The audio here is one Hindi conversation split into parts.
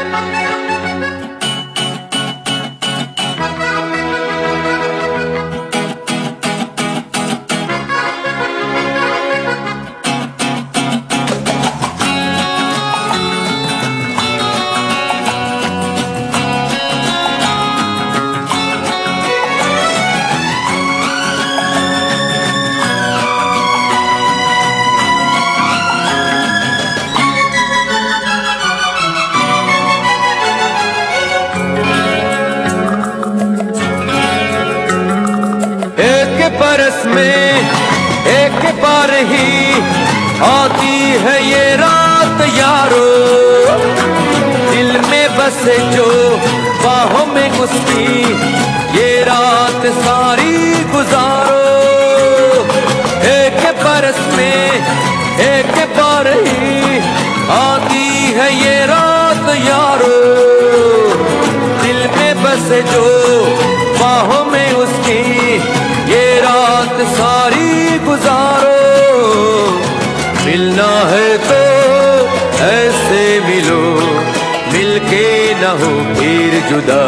बरस में एक बार ही आती है ये रात यारो, दिल में बसे जो बाहों में उसकी ये रात सारी गुजारो। एक बरस में एक बार ही आती है ये रात यारो, दिल में बसे जो बाहों में उसकी ये रात सारी गुजारो। मिलना है तो ऐसे मिलो, मिलके न हो फिर जुदा।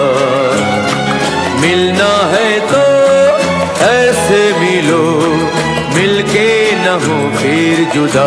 मिलना है तो ऐसे मिलो, मिलके न हो फिर जुदा।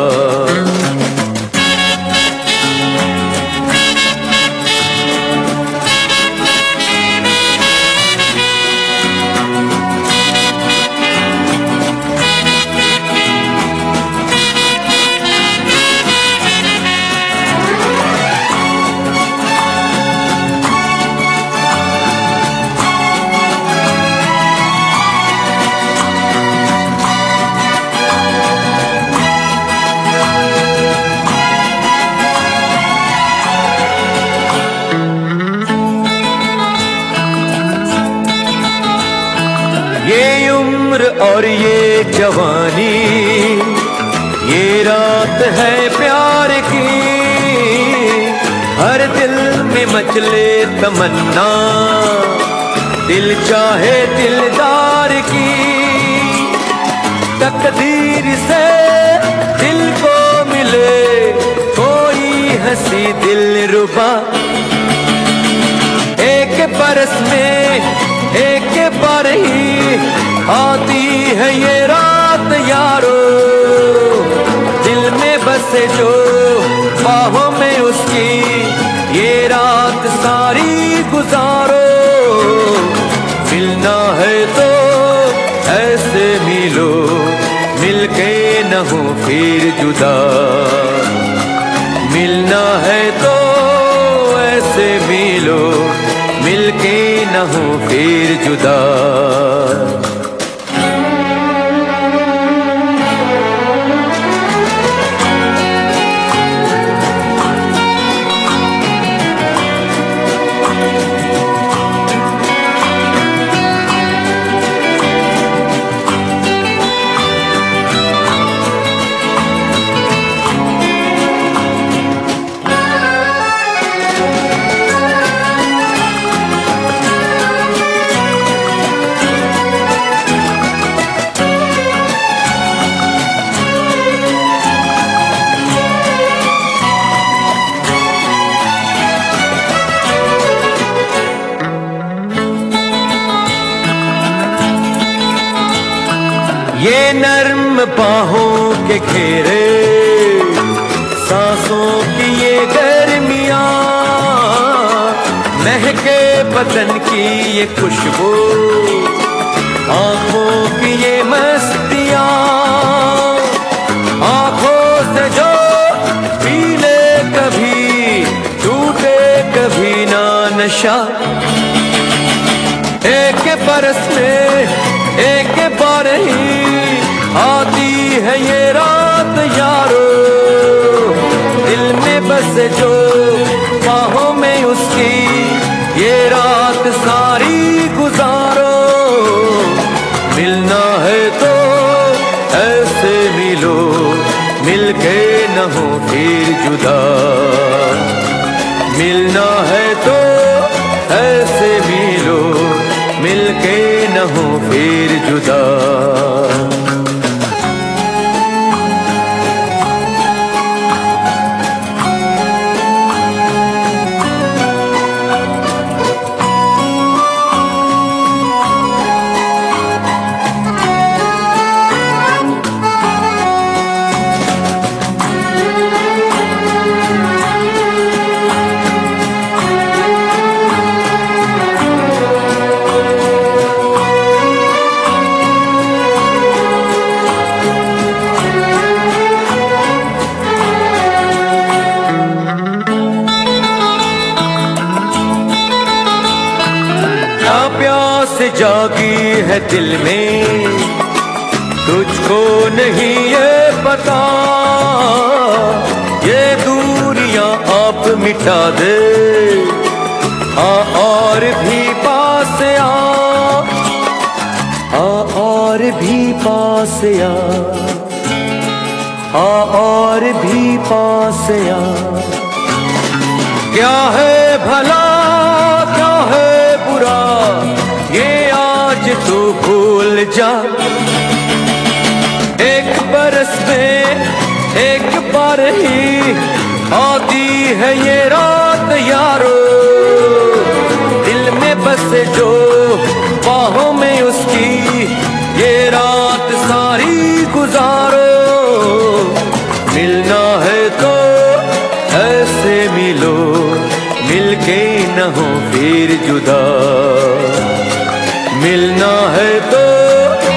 ये उम्र और ये जवानी, ये रात है प्यार की। हर दिल में मचले तमन्ना, दिल चाहे दिलदार की। तकदीर से दिल को मिले कोई हंसी दिलरुबा। एक बरस में एक बार ही आती है ये रात यारो, दिल में बसे जो बाहों में उसकी ये रात सारी गुजारो। मिलना है तो ऐसे मिलो, मिलके न हो फिर जुदा। मिलना है तो ऐसे मिलो, मिलके न हो फिर जुदा। ये नर्म बाहों के घेरे, सांसों की ये गर्मियाँ, महके बदन की ये खुशबू, आँखों की ये मस्तियाँ। आँखों से जो पी ले कभी, टूटे कभी ना नशा। एक बरस में एक बार ही आती है ये रात यारो, दिल में बसे जो बाहों में उसकी ये रात सारी गुजारो। मिलना है तो ऐसे मिलो, मिलके न हो फिर जुदा। मिलना है तो ऐसे मिलो, मिलके न हो फिर जुदा। जागी है दिल में, तुझको नहीं ये पता, ये दूरियां आप मिटा दे। और भी पास और भी पास और भी पास क्या है भला क्या है बुरा, ये आज तू भूल जा। एक बरस में एक बार ही आती है ये रात यारो, दिल में बसे जो बाहों में उसकी, ये रात सारी गुजारो। मिलना है तो ऐसे मिलो, मिलके न हो फिर जुदा। मिलना है तो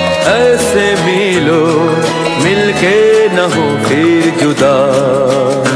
ऐसे मिलो, मिलके न हो फिर जुदा।